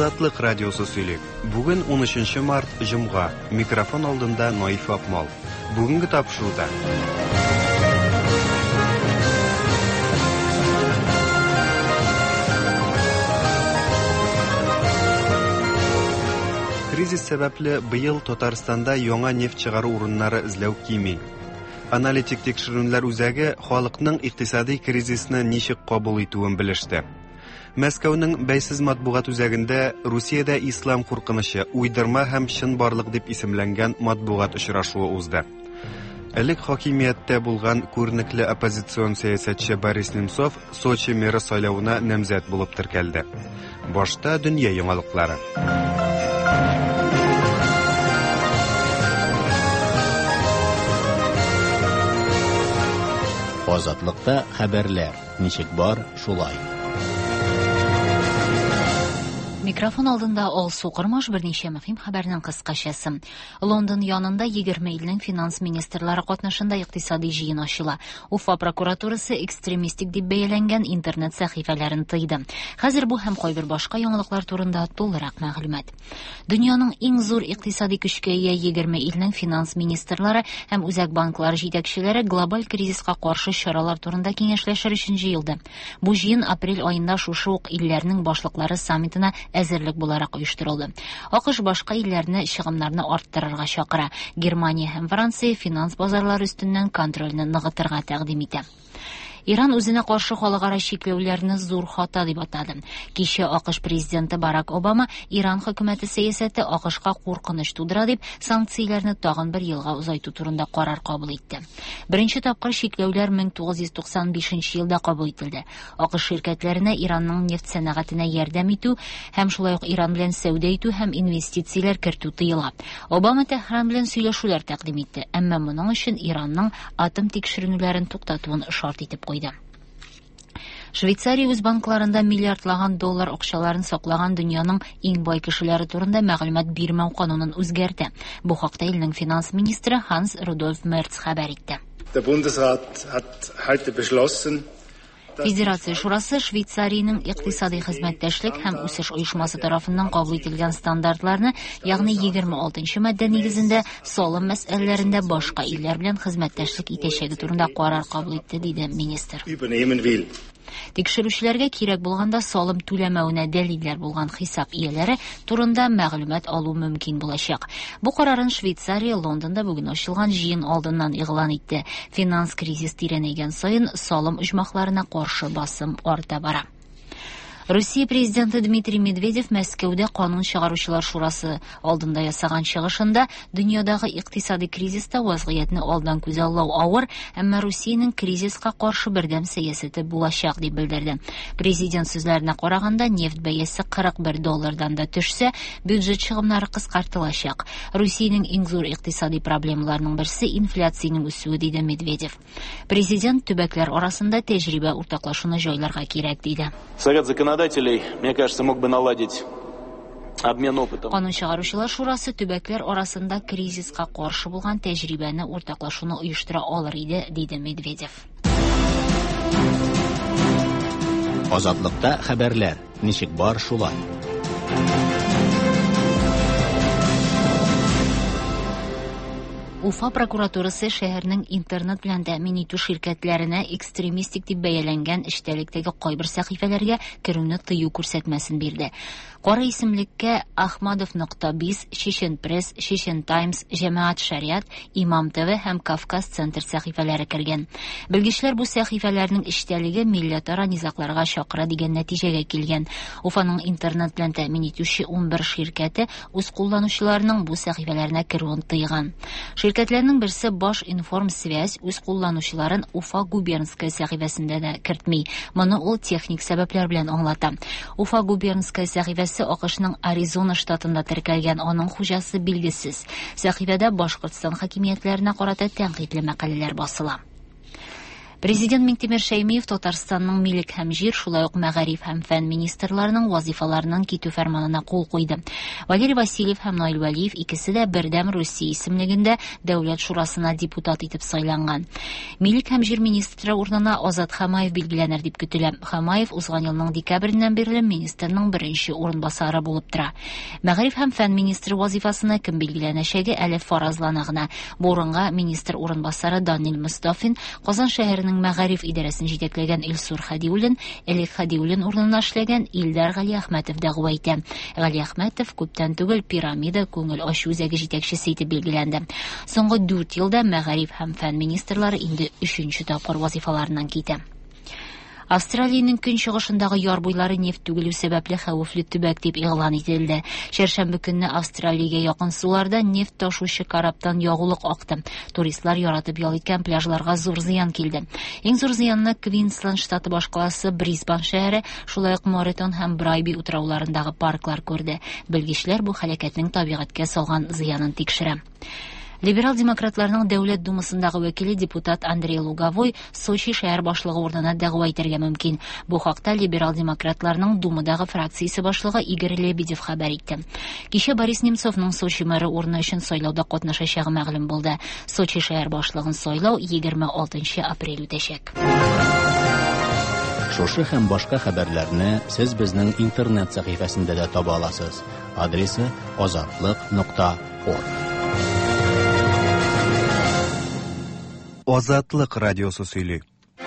Азатлык радиосы сөйләп. Бүген 13 март җомга. Микрофон алдында Наиф Акмал. Бүгенге тапшыруда. Кризис сәбәпле быел Татарстанда яңа нефть чыгару урыннары эзләү кими. Аналитик тикшерүләр үзәге халыкның икътисади кризисны ничек кабул итүен белеште. Мәскәүнең бәйсез матбугат үзәгендә Русиядә ислам куркынычы, уйдырма һәм чын барлык дип исемләнгән матбугат очрашуы узды. Элек хакимияттә булган күренекле оппозицион сәясәтче Борис Немцов Сочи мэры сайлауына намзәт булып теркәлде. Башта дөнья яңалыклары. Азатлыкта хәбәрләр. Ничек бар, шулай. Микрофон алдында Алсу Кырмаш берничә мөһим хәбәрнең кыскачасы. Лондон янында 20 илнең финанс министрлары катнашында икътисади җыен ачыла. Уфа прокуратурасы экстремистик дип бәяләнгән интернет сәхифәләрен тыйды. Хәзер бу һәм кайбер башка яңалыклар турында тулырак мәгълүмат. Дөньяның иң зур икътисади көчкә ия 20 илнең финанс министрлары һәм үзәк банклар җитәкчеләре глобаль кризиска каршы чаралар турында киңәшләшер өчен җыелды. Бу җыен апрель аенда шушы ук илләрнең башлыклары саммитына әзерлек буларак оештырылды. АКШ башка илләрне чыгымнарны арттырырга чакыра. Германия һәм Франция финанс базарлары өстеннән контрольне ныгытырга тәкъдим итә. Иран үзенә каршы халыкара чикләүләрне зур хата дип атады. Кичә АКШ президенты Барак Обама Иран хөкүмәте сәясәте АКШка куркыныч тудыра дип санкцияләрне тагын бер елга узайту турында карар кабул итте. Беренче тапкыр чикләүләр 1995 елда кабул ителде. АКШ ширкәтләренә Иранның нефть сәнәгатенә ярдәм итү һәм шулай ук Иран белән сәүдә итү һәм инвестицияләр кертү тыела. Обама Тәһран белән сөйләшүләр тәкъдим итте, әмма моның өчен Иранның атом тикшерүләрен туктатуын шарт итеп куйды. Швейцария үз банкларында миллиардлаган доллар акчаларын саклаган дөньяның иң бай кешеләре турында мәгълүмат бирмәү канунын үзгәртте. Бу хакта илнең финанс министры Ханс Рудольф Мерц хәбәр итте. Der Bundesrat hat heute beschlossen, Федерация шурасы Швейцариянең икътисади хезмәттәшлек һәм үсеш оешмасы тарафыннан кабул ителгән стандартларны, ягъни 26-нчы мадда нигезендә салым мәсьәләләрендә башка илләр белән хезмәттәшлек итәчәге турында карар кабул итте, диде министр. übernehmen will. Тикшерүчеләргә кирәк булганда салым түләмәүенә дәлилләр булган хисап ияләре турында мәгълүмат алу мөмкин булачак. Бу карарын Швейцария Лондонда бүген ачылган җыен алдыннан игълан итте. Финанс кризис тирәнәйгән саен салым оҗмахларына каршы басым арта бара. Россия президенты Дмитрий Медведев Мәскәүдә канун чыгаручылар шурасы алдында ясаган чыгышында дөньядагы икътисади кризиста вазгыятьне алдан күзаллау авыр, әмма Россиянең кризиска каршы бердәм сәясәте булачак дип белдерде. Президент сүзләренә караганда, нефть бәясе 41 доллардан да төшсә, бюджет чыгымнары кыскартылачак. Россиянең иң зур икътисади проблемаларының берсе инфляциянең үсүе, диде Медведев. Президент төбәкләр арасында тәҗрибә уртаклашуны җайларга кирәк, диде. Мне кажется, мог бы наладить обмен опытом. Канун чыгаручылар шурасы төбәкләр арасында кризиска каршы булган тәҗрибәне уртаклашуны оештыра алыр иде, диде Медведев. Азатлыкта хәбәрләр. Ничек бар, шулай. Уфа прокуратурасы шәһәрнең интернет белән тәэмин итү ширкәтләренә экстремистик дип бәяләнгән эчтәлектәге кайбер сәхифәләргә керүне тыю күрсәтмәсен бирде. Кара исемлеккә Ахмадов.biz, Chechen Press, Chechen Times, Җәмәгать Шариат, Имам ТВ һәм Кавказ Центр сәхифәләре кергән. Белгечләр бу сәхифәләрнең эчтәлеге милләтара низакларга чакыра дигән нәтиҗәгә килгән. Уфаның интернет белән тәэмин итүче 11 ширкәте үз кулланучыларының бу сәхифәләренә керүен тыйган. Şirketlərinin birisi Baş Inform Связь үз кулланучыларын Уфа губернская сәхифәсендә дә кертми. Моны ул техник сәбәпләр белән аңлата. Уфа губернская сәхифәсе АКШның Аризона штатында теркәлгән, аның хуҗасы билгесез. Сәхифәдә Башкортстан хакимиятләренә карата тәнкыйтьле мәкаләләр басыла. Президент Минтимер Шәймиев Татарстанның милек һәм җир, шулай ук мәгариф һәм фән министрларының вазифаларынан китү фәрманына кул куйды. Валерий Васильев һәм Наил Вәлиев икесе дә бердәм Русия исемлегендә Дәүләт шурасына депутат итеп сайланган. Милек һәм җир министры урынына Азат Хамаев билгеләнер дип көтелә. Хамаев узган елның декабреннән бирле министрның беренче урынбасары булып тора. Мәгариф һәм фән министры вазифасына кем билгеләнәчәге әле фаразлана гына. Бу урынга министр урынбасары Данил Мустафин, Казан шәһәренең мәгариф идарәсен җитәкләгән Илсур Хадиуллин, Элек Хадиуллин урынына эшләгән Илдар Гали Әхмәтов дәгъва итә. Гали Әхмәтов күптән түгел пирамида күңел ачу үзәге җитәкчесе итеп билгеләнде. Соңгы 4 елда мәгариф һәм фән министрлары инде 3нче тапкыр вазифаларыннан китә. Австралиянең көнчыгышындагы яр буйлары нефть түгелү сәбәпле хәвефле төбәк дип игълан ителде. Шәршәмбе көнне Австралиягә якын суларда нефть ташучы караптан ягулык акты. Туристлар яратып ял иткән пляжларга зур зыян килде. Иң зур зыянны Квинсленд штаты башкаласы Брисбан шәһәре, шулай ук Моретон һәм Брайби утрауларындагы парклар күрде. Белгечләр бу хәлакәтнең табигатькә салган зыянын тикшерә. Либерал-демократларның Дәүләт думасындагы вәкиле депутат Андрей Луговой Сочи шәһәр башлыгы урынына дәгъва итәргә мөмкин. Бу хакта либерал-демократларның думадагы фракциясе башлыгы Игорь Лебедев хәбәр итте. Кичә Борис Немцовның Сочи мэры урыны өчен сайлауда катнашачагы мәгълүм булды. Сочи шәһәр башлыгын сайлау 26 апрель үтәчәк. Шушы һәм башка хәбәрләрне сез безнең интернет сәхифәсендә дә таба аласыз. Адресы azatlык.org. Азатлык радиосы сөйли.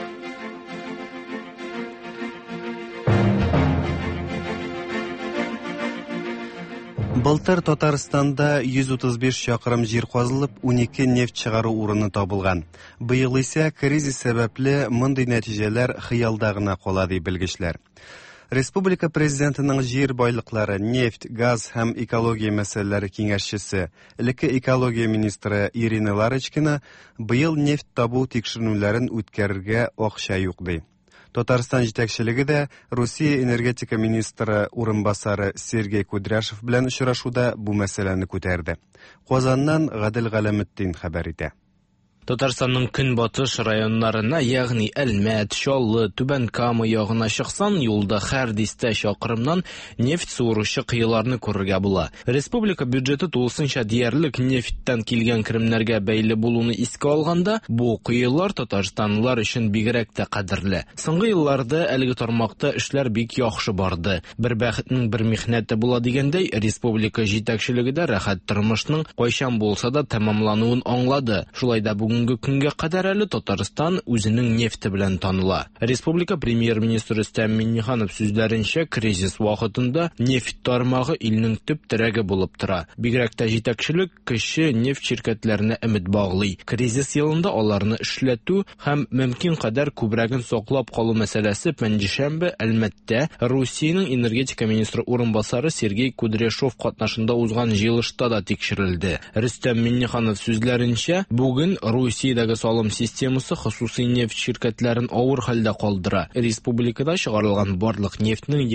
Былтыр Татарстанда 135 чакрым җир казылып, 12 нефть чыгару урыны табылган. Быел исә кризис сәбәпле мондый нәтиҗәләр хыялда гына кала ди белгечләр. Республика президентының җир байлыклары, нефть, газ һәм экология мәсьәләләре киңәшчесе, элекке экология министры Ирина Ларочкина быел нефть табу тикшерүләрен үткәрергә акча юк ди. Татарстан җитәкчелеге дә Русия энергетика министры урынбасары Сергей Кудряшев белән очрашуда бу мәсьәләне күтәрде. Казаннан Гадел Галәметдин хәбәр итә. Татарстанның көнбатыш районнарына, ягъни Әлмәт, Чаллы, Түбән Кама ягына чыксан, юлда һәр дистә чакрымнан нефть суыручы кыйларны күрергә була. Республика бюджеты тулысынча диярлек нефттән килгән керемнәргә бәйле булуны искә алганда, бу кыйлар татарстанлылар өчен бигрәк тә кадерле. Соңгы елларда әлеге тармакта эшләр бик яхшы барды. Бер бәхетнең бер михнәте була дигәндәй, республика җитәкчелеге дә рәхәт тормышның кайчан булса да тәмамлануын аңлады. Шулай да бүгенге көнгә кадәр әле Татарстан үзенең нефте белән таныла. Республика премьер-министры Рөстәм Миңнеханов сүзләренчә, кризис вакытында нефть тармагы илнең төп терәге булып тора. Бигрәк тә җитәкчелек кече нефть ширкәтләренә өмет баглый. Кризис елында аларны эшләтү һәм мөмкин кадәр күбрәген саклап калу мәсьәләсе пәнҗешәмбе Әлмәттә Русиянең энергетика министры урынбасары Сергей Кудряшов катнашында узган җыелышта да тикшерелде. Рөстәм Миңнеханов сүзләренчә, бүген Русиядәге салым системасы хосусый нефть ширкәтләрен авыр хәлдә калдыра. Республикада чыгарылган барлык нефтьнең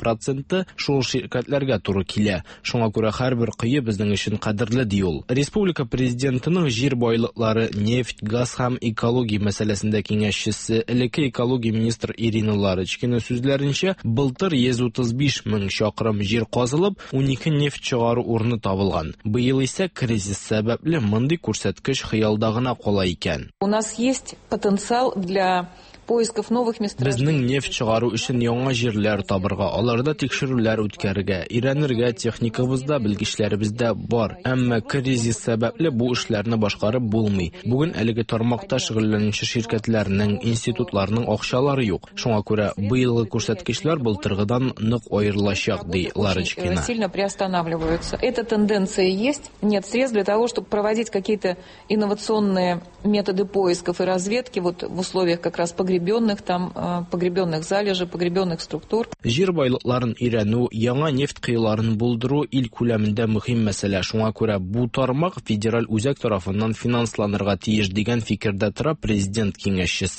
20% шул ширкәтләргә туры килә. Шуңа күрә һәрбер кыйы безнең өчен кадерле ди ул. Республика президентының җир байлыклары, нефть, газ һәм экология мәсьәләсендә киңәшчесе, элекке экология министры Ирина Ларочкина сүзләренчә, былтыр 135 мең чакрым җир казылып, 12 нефть чыгару урыны табылган. Быел исә кризис сәбәпле мондый күрсәткеч хыялда гына кала икән. У нас есть потенциал для поисков новых месторождений. Безнең нефть чыгару өчен яңа җирләр табырга, аларда тикшерүләр үткәрергә, өйрәнергә техникабызда, белгечләребездә бар. Әмма кризис сәбәпле бу эшләрне башкарып булмый. Бүген әлеге тармакта шөгыльләнүче ширкәтләрнең, институтларның акчалары юк. Шуңа күрә быелгы күрсәткечләр былтыргыдан нык аерылачак, ди Ларочкина. Сильно приостанавливаются. Эта тенденция есть. Нет средств для того, чтобы проводить какие-то инновационные методы поисков и разведки вот в условиях как раз погребенных залежей, погребенных структур. Җир байлыкларын өйрәнү, яңа нефть кыйларын булдыру ил күләмендә мөһим мәсьәлә. Шуңа күрә бу тармак федераль үзәк тарафыннан финансланырга тиеш дигән фикердә тора президент киңәшчесе.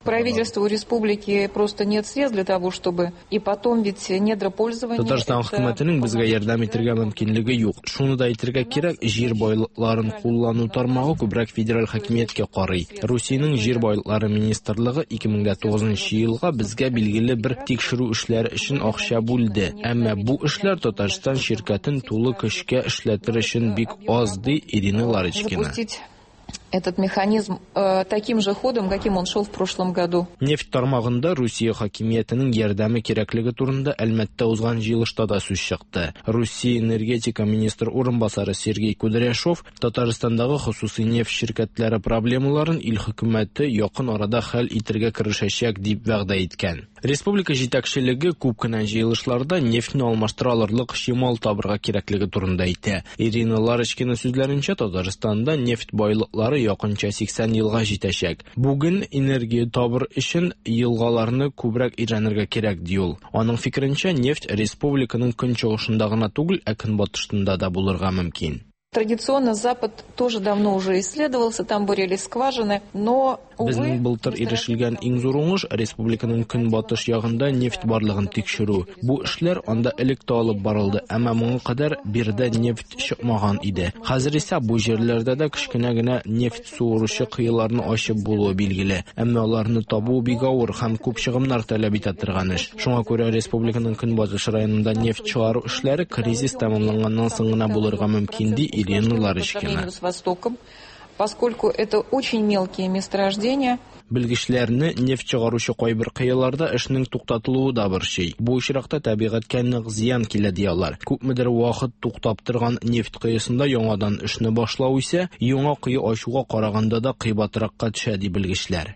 Правительству республики просто нет средств для того, чтобы и потом ведь недропользование. Татарстан хөкүмәтенең безгә ярдәм итәргә мөмкинлеге юк. Шуны да әйтергә кирәк, җир байлыкларын куллану тармагы күбрәк федераль хакимияткә карый. Русиянең җир байлыклары министрлыгы 2009 елга безгә билгеле бер тикшерү эшләре өчен акча бүлде. Әмма бу эшләр Татарстан şirkәтен тулы көчкә эшләтер өчен бик аз, ди Ирина Ларичкина. Этот механизм таким же ходом, каким он шел в прошлом году. Нефть тармагында Русия хакимиятенең ярдәме кирәклеге турында Әлмәттә узган җыелышта да сүз чыкты. Русия энергетика министр урынбасары Сергей Кудряшов Татарстандагы хусусый нефть şirkәтләре проблемаларын ил хөкүмәте якын арада хәл итәргә керешәчәк дип вәгъдә иткән. Республика җитәкчелеге күп кенә җыелышларда нефтьне алмаштыра алырлык чимал табырга кирәклеге турында әйтә. Ирина Ларичкина сүзләренчә, Татарстанда нефть байлыклары якынча 80 елга җитәчәк. Бүген энергия табыр өчен елгаларны күбрәк өйрәнергә кирәк, ди ул. Аның фикеренчә, нефть республиканың көнчыгышында гына түгел, ә көнбатышында да булырга мөмкин. Традиционно Запад тоже давно уже исследовался, там бурились скважины, но, увы... Безнең былтыр ирешелгән иң зур уңыш республиканың көнбатыш ягында нефть барлыгын тикшерү. Бу эшләр анда элек тә алып барылды, әмма моңа кадәр биредә нефть чыкмаган иде. Хәзер исә бу җирләрдә дә кечкенә генә нефть суыручы кыйларны ачып булуы билгеле. Әмма аларны табу бик авыр һәм күп чыгымнар таләп итә торган эш. Шуңа күрә республиканың көнбатыш районында нефть чыгару эшләре кризис тәмамланганнан соң гына булырга мөмкин, ди Ирина Ларичкина. С Востоком, поскольку это очень мелкие месторождения. Белгечләрне нефть чыгаручы кайбер кыяларда эшнең туктатылуы да борчый. Бу очракта табигатькә нык зыян килә диялар. Күпмедер вакыт туктап торган нефть кыясында яңадан эшне башлау исә яңа кыя ачуга караганда да кыйбатракка төшә, ди белгечләр.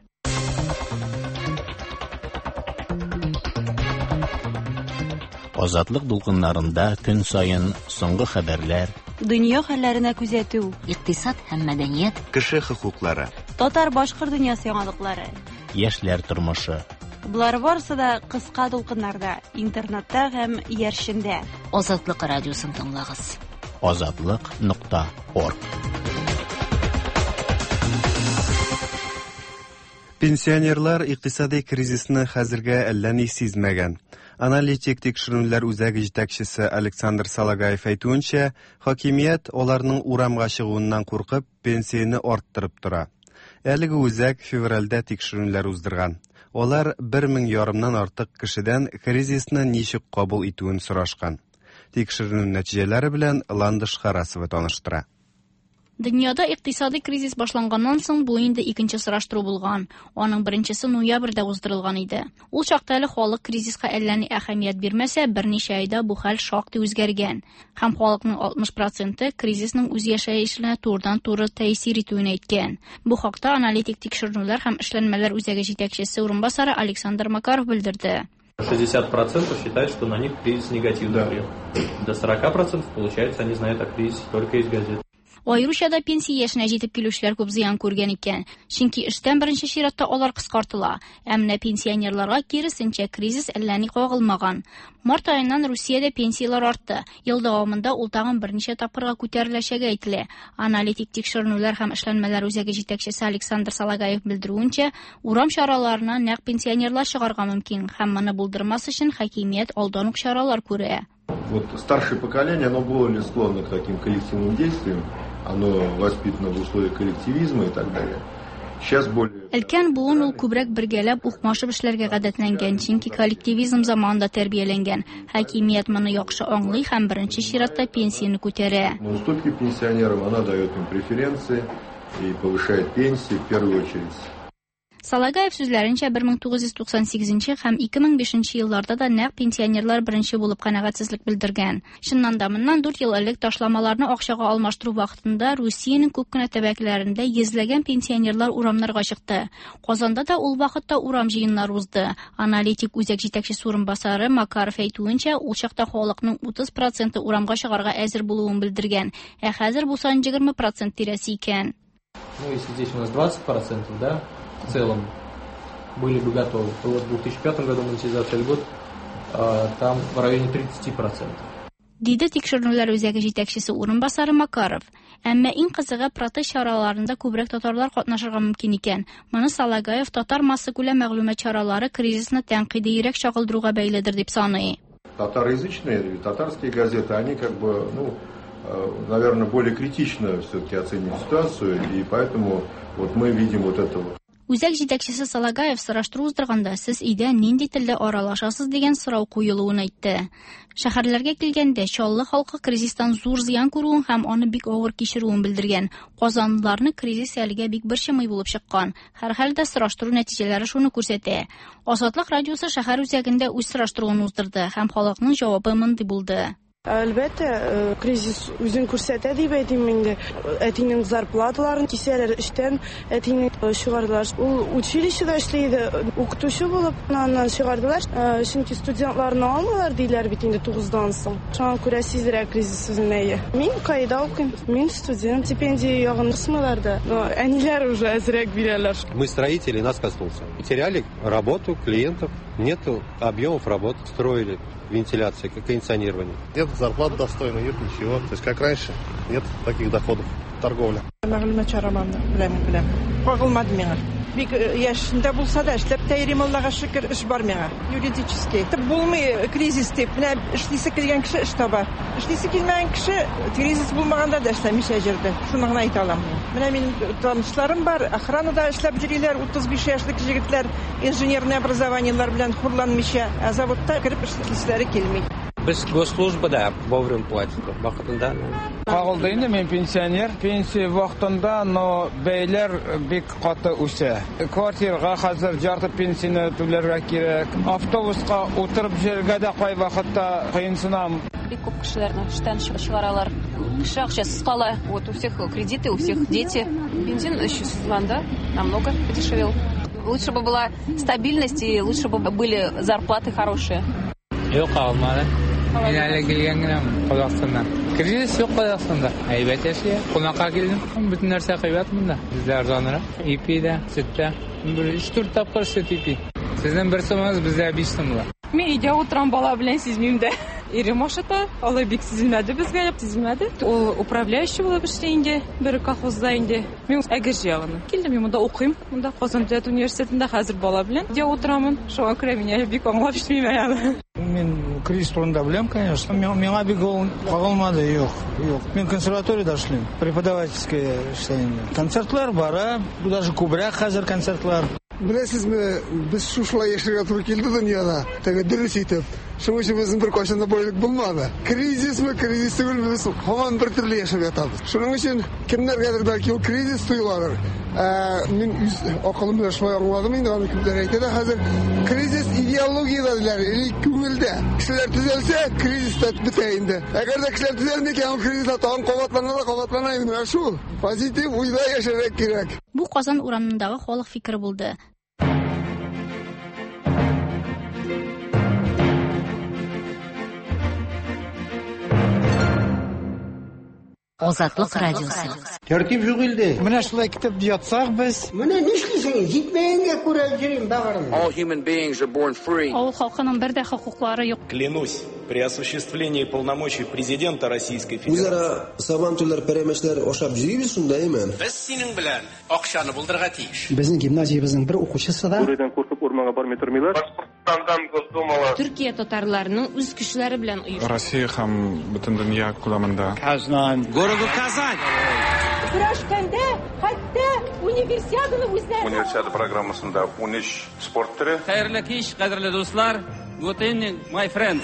Азатлык дулкыннарында көн сайын соңгы хәбәрләр, дөнья хәлләренә күзәтү, икътисад һәм мәдәният, кеше хокуклары, татар-башкорт дөньясы яңалыклары, яшьләр тормышы. Булар барысы да кыска дулкыннарда, интернетта һәм яршендә. Азатлык радиосын тыңлагыз. Azatlyk.org. Пенсионерлар икътисади кризисны хәзергә әллә ни сизмәгән. Аналитик тикшерүләр үзәге җитәкчесе Александр Салагаев әйтүенчә, хакимият аларның урамга чыгуыннан куркып, пенсияне арттырып тора. Әлеге үзәк февральдә тикшерүләр уздырган. Алар 1000 ярымнан артык кешедән кризисны ничек кабул итүен сорашкан. Тикшерү нәтиҗәләре белән Ландыш Харасова таныштыра. Дөньяда икътисади кризис башланганнан соң бу инде икенче сораштыру булган. Аның беренчесе ноябрьдә уздырылган иде. Ул чакта әле халык кризиска әллә ни әһәмият бирмәсә, берничә айда бу хәл шактый үзгәргән. Һәм халыкның 60% кризисның үз яшәешенә турыдан-туры тәэсир итүен әйткән. Бу хакта аналитик тикшерүләр һәм эшләнмәләр үзәге җитәкчесе урынбасары Александр Макаров белдерде. 60% считают, что на них кризис негативно влиял. До 40% получается, они знают о кризисе только из газет. Айруча да пенсия яшенә җитеп килүчеләр күп зыян күргән икән. Чөнки эштән беренче чиратта алар кыскартыла. Әмма пенсионерларга киресенчә кризис әллә ни кагылмаган. Март аеннан Русиядә пенсиялар артты. Ел дәвамында ул тагын берничә тапкырга күтәреләчәге әйтелә. Аналитик тикшерүләр һәм эшләнмәләр үзәге җитәкчесе Александр Салагаев белдерүенчә, урам чараларына нәкъ пенсионерлар чыгарга мөмкин һәм моны булдырмас өчен хакимият алдан ук чаралар күрә. Вот старшее поколение, оно более склонно к таким коллективным действиям. Оно воспитано в условиях коллективизма и так далее. Сейчас более... Өлкән буын ул күбрәк бергәләп укмашып эшләргә гадәтләнгән, чөнки коллективизм заманында тәрбияләнгән. Хакимият моны яхшы аңлый һәм беренче чиратта пенсияне күтәрә. Уступки пенсионерам, она дает им преференции и повышает пенсии в первую очередь. Салагаев сүзләренчә 1998 һәм 2005 елларда да нәкъ пенсионерлар беренче булып канәгатьсезлек белдергән. Чыннан да моннан 4 ел элек ташламаларны акчага алмаштыру вакытында Русиянең күп кенә төбәкләрендә йөзләгән пенсионерлар урамнарга чыкты. Казанда да ул вакытта урам җыеннары узды. Аналитик үзәк җитәкчесе урынбасары Макаров әйтүенчә, ул чакта халыкның 30% урамга чыгарга әзер булуын белдергән. Ә хәзер бу сан 20% тирәсе икән. Ну, если здесь у нас 20%, да, в целом были бы готовы, то вот в 2005 году монетизация льгот там в районе 30%. Диде тикшерүләр үзәге җитәкчесе урынбасары Макаров. Әмма иң кызыгы протест чараларында күбрәк татарлар катнашырга мөмкин икән. Моны Салагаев татар массакүләм мәгълүмат чаралары кризисны тәнкыйдирәк чагылдыруга бәйледер дип саный. Татароязычные, татарские газеты, они наверное, более критично все-таки оценивают ситуацию, и поэтому мы видим это вот. Үзәк җитәкчесе Салагаев сораштыру уздырганда, сез өйдә нинди телдә аралашасыз дигән сорау куелуын әйтте. Шәһәрләргә килгәндә Чаллы халкы кризистан зур зыян күрүен һәм аны бик авыр кичерүен белдергән. Казанлыларны кризис әлегә бик борчымый булып чыккан. Һәрхәлдә сораштыру нәтиҗәләре шуны күрсәтә. Азатлык радиосы шәһәр үзәгендә үз сораштыруын уздырды һәм халыкның җавабы мондый булды. Әлбәттә, кризис үзен күрсәтә дип әйтим инде. Әтинең зарплаталарын кисәләр эштән, әтинең чыгардылар. Ул училищеда эшләйде, укытучы булып, аннан чыгардылар. Чөнки студентларны алмыйлар диләр бит инде 9-дан соң. Шуңа күрә сизрәк кризис үзенә. Мин кайда укыйм? Мин студент, стипендия ягын кысмыйлар да. Но әниләр уже әзрәк бирәләр. Мы строители, нас коснулся. Потеряли работу, клиентов, нету объемов работ, строили. Вентиляция, кондиционирование. Нет зарплат достойно, нет ничего. То есть как раньше, нет таких доходов. Торговля. Мәгълүмат чарамамны беләм. Кагылмады миңа. Бик яшендә булса да эшләп тәйрим Аллага шөкер эш бар миңа. Юридический. Булмый кризис дип, менә эшлисе килгән кеше эш таба. Эшлисе килмәгән кеше кризис булмаганда да эшләмичә җирдә. Шуны гына әйтә алам. Менә мин танышларым бар, охранада эшләп йөриләр, 35 яшьлек җегетләр, инженерный образованиелар белән хурланмыйча, заводта кирип эшләре килми. Без госслужбада вовремя платим, вакытында. Кагылды инде, мен пенсионер. Пенсия вакытында, но бәйләр бик каты үсә. Квартирага хәзер жарты пенсияне түләргә кирәк. Автобуска утырып җиргә дә кай вакытта кыенсынам. Бик күп кешеләрне эштән чыгаралар. Кеше акчасыз кала. Вот у всех кредиты, у всех дети. Бензин исчезланда намного подешевел. Лучше бы была стабильность и лучше бы были зарплаты хорошие. Yok almadı. Yine hele gelgen gidem Kazakistan'dan. Krizis yok Kazakistan'da. Heybet yaşıyor. Konak'a geldim. Bütün nerse kıymet bunda. Bizler zanıra. İpi'de, sütte. 3-4 tapkır süt ipi. Sizden bir sıvınız bizler 5 sıvınlar. Men uyda o'tiram bola bilan sezmayimda. Erim oshata, Alloh bek sezilmadi bizga, sezilmadi. U управляющий bo'lib ishlaydi, biri kolxozda endi. Men agajyag'ini. Keldim, men bunda o'qiyim. Bunda Qozon davlat universitetida hozir bola bilan uyda o'tiraman. Shunga ko'ra men bek anglab ishlayman. Men kriz турында bilem, конечно. Миңа бик кагылмады, юк. Мен консерваторияда эшлим. Преподавательская эшләйм. Концертлар бара, бу даже күбрәк хәзер концертлар. Беләсезме, без шушылай яшәргә туры килде дөньяда. Тәгә дөрес итеп. Шуңа өчен безнең бер кайчан да бойлык булмады. Кризис түгел, без һаман бер төрле яшәп ятабыз. Шуның өчен кемнәргәдер бәлки ул кризис туйларыр. Мин үз акылым белән шулай аңладым инде, аны кемдер әйтә дә хәзер кризис идеологиядә диләр, күңелдә. Кешеләр төзәлсә, кризис та бетә инде. Әгәр дә кешеләр төзәлмәкән, кризис тагын кабатлана инде. Шул позитив уйда яшәргә кирәк. Бу Казан урамындагы халык фикере булды. Азатлык радиосы. Тәртип юк инде. Менә шулай китеп ятсак без. Менә нишлисең? Җитмәгәнгә күрә җирим багырым. All human beings are born free. Авыл халкының бер дә хокуклары юк. Клянусь, при осуществлении полномочий президента Российской Федерации. Үзара сабантүләр пәрәмәчләр ашап җибез шундаймы? Без синең белән акчаны булдырга тиеш. Безнең гимназиябезнең бер укучысы да. Бүредән куркып урманга бармый тормыйлар. Башкортстандан Госдумала. Төркия татарларының үз кешеләре белән оештырылган. Россия һәм бөтен дөнья күләмендә. Казан, городу Казань. Көрәшкәндә хәтта универсиаданы үзләре. Универсиада программасында 13 спорт төре. Хәерле кич, кадерле дуслар. Good evening, my friends.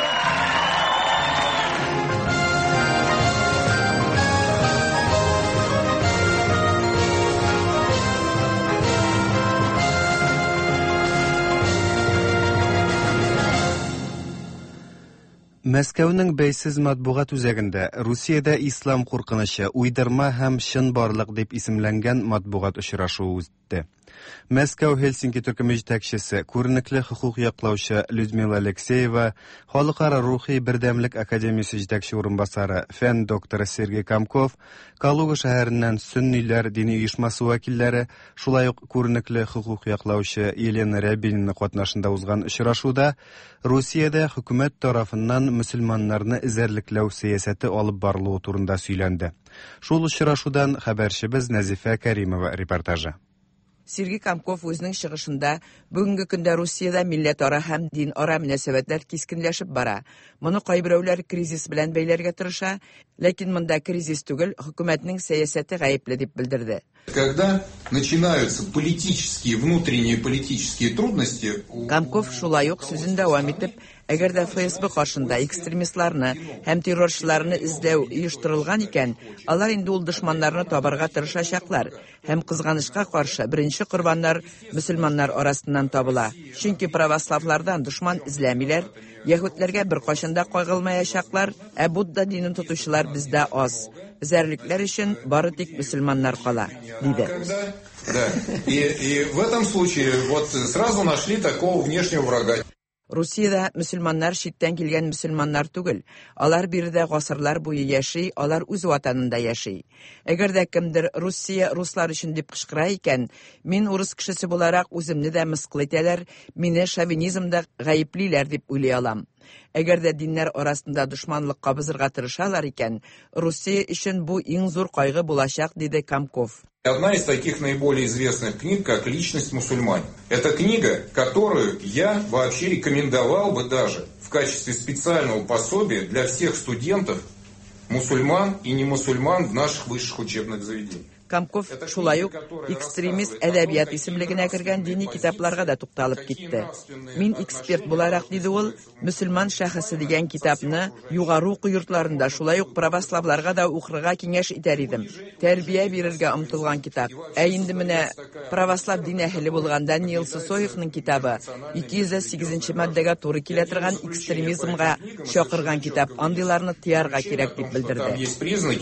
Мәскәүнең бәйсез матбугат үзәгендә Русиядә ислам куркынычы, уйдырма һәм чын барлык дип исемләнгән матбугат очрашуы үтте. Мәскәү Хельсинки төркеме җитәкчесе, күренекле хокук яклаучы Людмила Алексеева, Халыкара рухи бердәмлек академиясе җитәкче урынбасары, фән докторы Сергей Комков, Калуга шәһәреннән сөнниләр дини оешмасы вәкилләре, шулай ук күренекле хокук яклаучы Елена Рябинина катнашында узган очрашуда Русиядә хөкүмәт тарафыннан мөселманнарны эзәрлекләү сәясәте алып барылуы турында сөйләнде. Шул очрашудан хәбәрчебез Назифа Кәримова репортажы. Сергей Комков үзенең чыгышында бүгенге көндә Русиядә милләтара һәм дин-ара мөнәсәбәтләр кискенләшеп бара. Моны кайберәүләр кризис белән бәйләргә тырыша, ләкин монда кризис түгел, хөкүмәтнең сәясәте гаепле дип белдерде. Когда начинаются политические, внутренние политические трудности... Комков шулай ук сүзен дәвам итеп, әгәр дә ФСБ каршында экстремистларны һәм террорчыларны эзләү оештырылган икән, алар инде ул дошманнарны табарга тырышачаклар һәм кызганычка каршы беренче корбаннар мөселманнар арасыннан табыла. Чөнки православлардан дошман эзләмиләр, яһүдләргә беркайчан да кайгылмаячаклар, ә Будда динен тотучылар бездә аз. Эзәрлекләр өчен бары тик мөселманнар кала, диде. Да. И в этом случае вот сразу нашли такого внешнего врага. Русиядә мөселманнар читтән килгән мөселманнар түгел. Алар биредә гасырлар буе яши, алар үз ватанында яши. Әгәр дә кемдер Русия руслар өчен дип кычкыра икән, мин урыс кешесе буларак үземне дә мыскыл итәләр, мине шовинизмда гаеплиләр дип уйлый алам. Әгәр дә диннәр арасында дошманлык кабызырга тырышалар икән, Русия өчен бу иң зур кайгы булачак, диде Комков. Одна из таких наиболее известных книг, как «Личность мусульман». Это книга, которую я вообще рекомендовал бы даже в качестве специального пособия для всех студентов, мусульман и не мусульман в наших высших учебных заведениях. Комков шулай ук экстремист әдәбият исемлегенә кергән дини китапларга да тукталып китте. Мин эксперт буларак, диде ул, мөселман шәхесе дигән китапны югары уку йортларында, шулай ук православларга да укырга киңәш итәр идем. Тәрбия бирергә омтылган китап. Ә инде менә православ дин әһле булган Даниил Сосоевның китабы 208 маддәгә туры килә торган экстремизмга чакырган китап. Андыйларны тыярга кирәк дип белдерде. Там есть признаки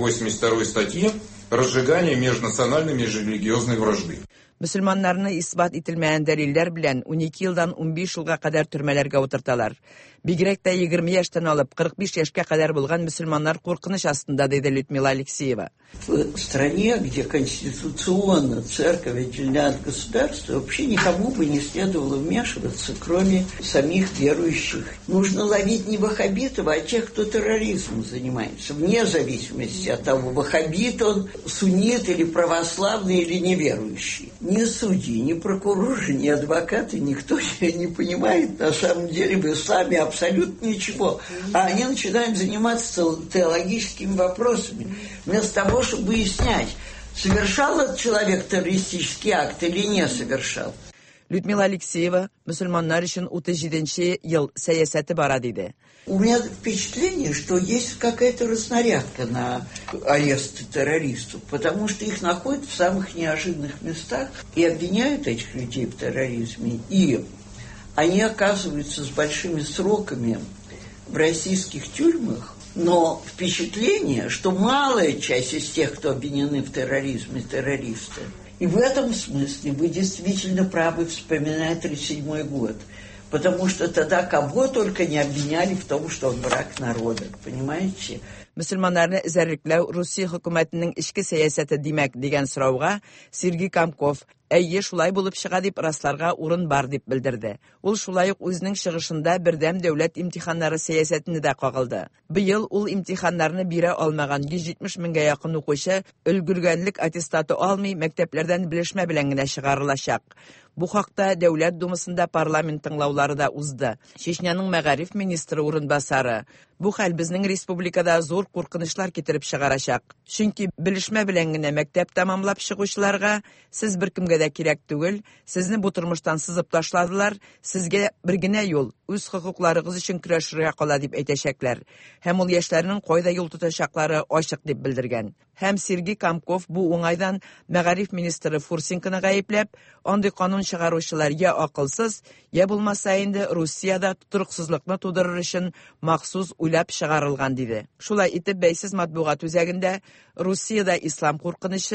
282 статьи разжигание межнациональной межрелигиозной вражды. Мөселманнарны исбат ителмәгән дәлилләр белән 12 елдан 15 елга кадәр төрмәләргә утырталар. Бигрәк тә 20 яшьтән алып 45 яшькә кадәр булган мөселманнар куркыныч астында, диде Людмила Алексеева. В стране, где конституционно церковь отделена от государства, вообще никому бы не следовало вмешиваться, кроме самих верующих. Нужно ловить не ваххабитов, а тех, кто терроризмом занимается, вне зависимости от того, ваххабит он, суннит или православный или неверующий. Ни судьи, ни прокуроры, ни адвокаты, никто не понимает на самом деле в исламе абсолютно ничего. А они начинают заниматься теологическими вопросами. Вместо того, чтобы выяснять, совершал этот человек террористический акт или не совершал. Людмила Алексеева, мусульманнар өчен 37-нче ел сәясәте бара, диде. У меня впечатление, что есть какая-то разнарядка на аресты террористов, потому что их находят в самых неожиданных местах и обвиняют этих людей в терроризме. И они оказываются с большими сроками в российских тюрьмах, но впечатление, что малая часть из тех, кто обвинены в терроризме, террористы. И в этом смысле вы действительно правы, вспоминая 1937 год. Потому что тогда кого только не обвиняли в том, что он враг народа. Понимаете? Мөселманнарны эзәрлекләү Русия хөкүмәтенең ичке сәясәте димәк дигән сорауга Сергей Комков әйе шулай булып чыга дип расларга урын бар дип белдерде. Ул шулай ук үзенең чыгышында бердәм дәүләт имтиханнары сәясәтенә дә кагылды. Быел ул имтиханнарны бирә алмаган 170 меңгә якын укучы өлгергәнлек аттестаты алмый мәктәпләрдән белешмә белән генә чыгарылачак. Бу хакта Дәүләт Думасында парламент тыңлаулары да узды. Чечняның мәгариф министры урынбасары: "Бу хәл безнең республикада зур куркынычлар китереп чыгарачак. Чөнки белешмә белән генә мәктәп тәмамлап чыгучыларга сез беркемгә дә кирәк түгел, сезне бу тормыштан сызып ташладылар, сезгә бер генә юл, үз хокукларыгыз өчен көрәшергә кала" дип әйтәчәкләр. Һәм ул яшьләрнең кайда юл тотачаклары ачык дип белдергән. Һәм Сергей Комков бу уңайдан мәгариф министры Фурсенконы гаепләп, андый канун чыгаручылар я акылсыз, я булмаса инде Русиядә тотрыксызлыкны тудырыр өчен махсус уйлап чыгарылган, диде. Шулай итеп, бәйсез матбугат үзәгендә Русиядә ислам куркынышы,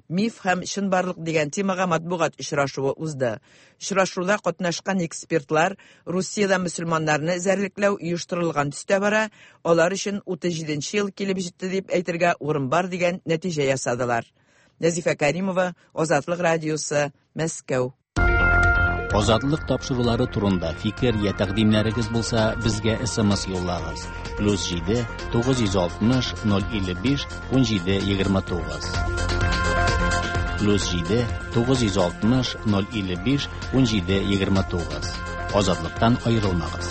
Миф һәм чынбарлык дигән темага матбугат очрашуы узды. Очрашуда катнашкан экспертлар Россиядә мөселманнарны зәрлекләү оештырылган төстә бара, алар өчен 37 ел килеп җитте дип әйтергә урын бар дигән нәтиҗә ясадылар. Назифа Каримова, Азатлык радиосы, Мәскәү. Азатлык тапшырулары турында фикер я тәкъдимнәрегез булса, безгә SMS юллагыз. +7 960 055 1729. +7 960 055 1729. Азатлыктан аерылмагыз.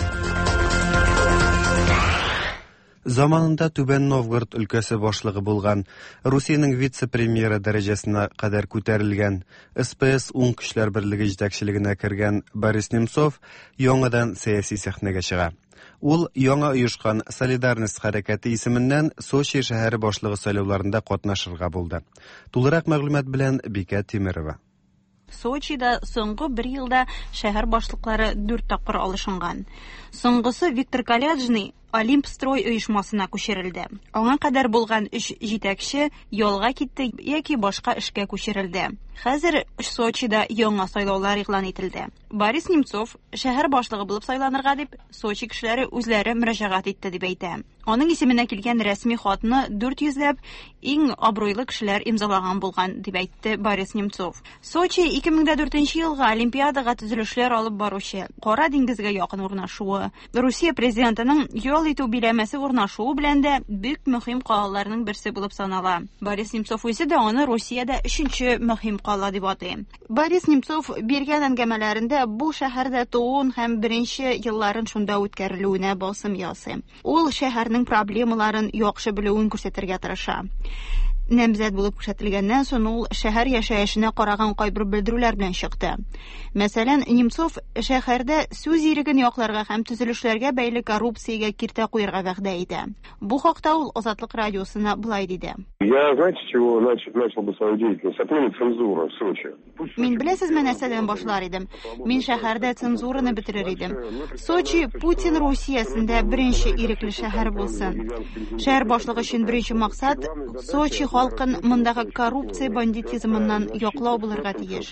Заманында Түбән Новгород өлкәсе башлыгы булган, Русиянең вице-премьеры дәрәҗәсенә кадәр күтәрелгән, СПС уң көчләр берлеге җитәкчелегенә кергән Борис Немцов яңадан сәяси сәхнәгә чыга. Ул яңа оешкан Солидарность хәрәкәте исеменнән Сочи шәһәре башлыгы сайлауларында катнашырга булды. Тулырак мәгълүмат белән Бикә Тимерова. Сочида соңгы 1 елда шәһәр башлыклары 4 тапкыр алышынган. Соңгысы Виктор Каляджный Олимпстрой оешмасына күчерелде. Аңа кадәр булган 3 җитәкче ялга китте яки башка эшкә күчерелде. Хәзер Сочида яңа сайлаулар игълан ителде. Борис Немцов шәһәр башлыгы булып сайланырга дип Сочи кешеләре үзләре мөрәҗәгать итте дип әйтә. Аның исеменә килгән рәсми хатны 400ләп иң абруйлы кешеләр имзалаган булган дип әйтте Борис Немцов. Сочи 2004 елга Олимпиадага төзелешләр алып баручы Кара диңгезгә якын урнашуы, Россия президентының ял итү биләмәсе урнашуы белән дә бик мөһим калаларның берсе булып санала. Борис Немцов үзе дә аны Россиядә 3нче мөһим кала дип атый. Борис Немцов биргән әңгәмәләрендә бу шәһәрдә туын һәм беренче елларын шунда үткәрелүенә басым ясый. Ул шәһәрнең проблемаларын яхшы белүен күрсәтергә тырыша. Нәмзәт булып күрсәтелгәннән соң ул шәһәр яшәешенә караган кайбер белдерүләр белән чыкты. Мәсәлән, Немцов шәһәрдә сүз иреген якларга һәм төзелешләргә бәйле коррупциягә киртә куярга вәгъдә итә. Бу хакта ул Азатлык радиосына булай диде. Я, знаете, чего начал бы свою деятельность? Отменить цензуру в Сочи. Мин беләсезме нәрсәдән башлар идем? Мин шәһәрдә цензураны бетерер идем. Сочи Путин Русиясендә беренче ирекле шәһәр булсын. Шәһәр башлыгы өчен беренче максат Сочи халкын мондагы коррупция бандитизмыннан яклау булырга тиеш.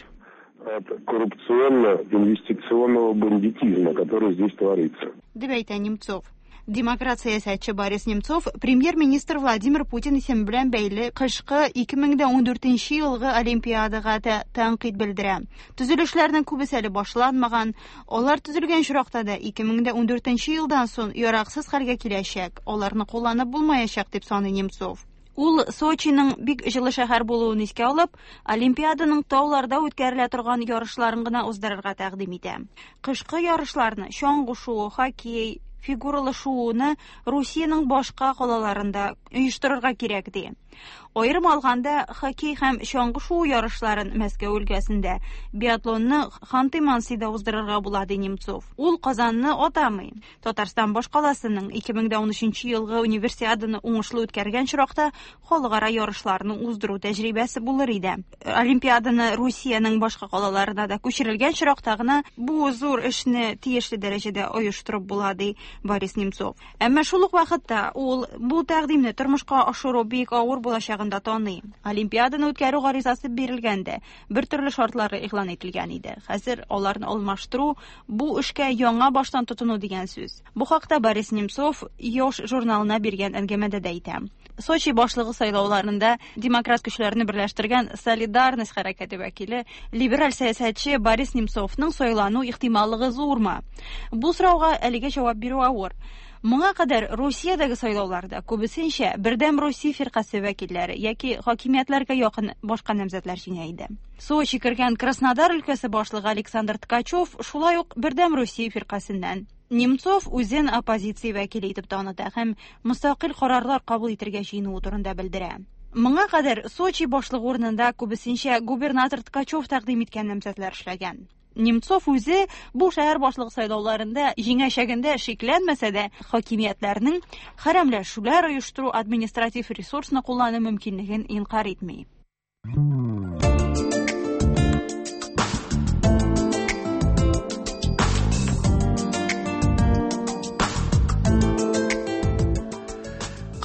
Коррупционно-инвестиционного бандитизма, который здесь творится. Дип әйтә Немцов. Демократ сәясәтче Борис Немцов премьер-министр Владимир Путин исеме белән бәйле кышкы 2014 елгы Олимпиадага тәнкыйть белдерә. Төзелешләрнең күбесе әле башланмаган, алар төзелгән чоракта да 2014 елдан соң яраксыз хәлгә киләчәк, аларны кулланып булмаячак дип саный Немцов. Ул Сочиның бик җылы шәһәр булуын искә алып, Олимпиаданың тауларда үткәрелә торган ярышларын гына уздырырга тәкъдим итә. Кышкы ярышларны, чаңгы шуы, хоккей, фигуралы шууны Россиянең башка калаларында оештырырга кирәк ди. Аерым алганда, хоккей һәм чаңгы шуу ярышларын Мәскәү өлкәсендә, биатлонны Ханты-Мансийда уздырырга була ди Немцов. Ул Казанны атамый. Татарстан башкаласының 2013 елгы универсиаданы уңышлы үткәргән чоракта халыкара ярышларны уздыру тәҗрибәсе булыр иде. Олимпиаданы Россиянең башка калаларына да күчерелгән чоракта гына бу зур эшне тиешле дәрәҗәдә оештырып була ди Борис Немцов. Әмма шул ук вакытта ул бу тәкъдимне тормышка ашыру бик авыр булачагын да таный. Олимпиаданы үткәрү гаризасы бирелгәндә, бер төрле шартлары игълан ителгән иде. Хәзер аларны алмаштыру бу эшкә яңа баштан тотыну дигән сүз. Бу хакта Борис Немцов Yosh журналына биргән әңгәмәдә дә әйтә. Сочи башлыгы сайлауларында демократ көчләрне берләштергән Солидарность хәрәкәте вәкиле, либераль сәясәтче Борис Немцовның сайлану ихтималлыгы зурмы? Бу сорауга әлегә җавап бирү авыр. Моңа кадәр Россиядәге сайлауларда күбесенчә Бердәм Россия фиркасы вәкилләре яки хакимиятләргә якын башка намзәтләр җиңә иде. Сочи кергән Краснодар өлкәсе башлыгы Александр Ткачев шулай ук Бердәм Россия фиркасыннан. Немцов үзен оппозиция вәкиле итеп таныта һәм мустақил карарлар кабул итәргә җыенуы турында белдерә. Моңа кадәр Сочи башлыгы урынында күбесенчә губернатор Ткачев тәкъдим иткән намзәтләр эшләгән. Немцов үзе бу шәһәр башлыгы сайлауларында җиңәчәгендә шикләнмәсә дә, хакимиятләрнең хәрәмләшүләр оештыру административ ресурсны куллану мөмкинлеген инкар итми.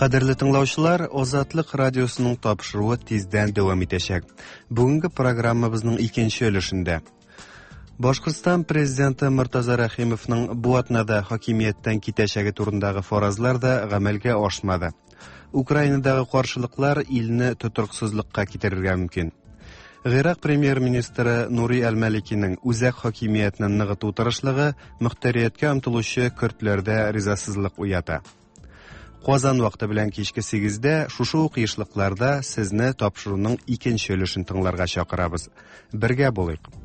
Кадерле тыңлаучылар, Озатлык радиосының тапшыруы тиздән дәвам итәчәк. Бүгенге программабызның икенче өлешендә Башкортстан президенты Муртаза Рахимовның бу атнада хакимияттән китәчәге турындагы фаразлар да гамәлгә ашмады. Украинадагы каршылыклар илне тотрыксызлыкка китерергә мөмкин. Гыйрак премьер-министры Нури Әл-Маликиның үзәк хакимиятне ныгыту тырышлыгы мөхтәрияткә омтылучы көртләрдә ризасызлык уята. Казан вакыты белән кичке 8дә шушы укышлыкларда сезне тапшыруның икенче өлешен тыңларга чакырабыз. Бергә булыйк.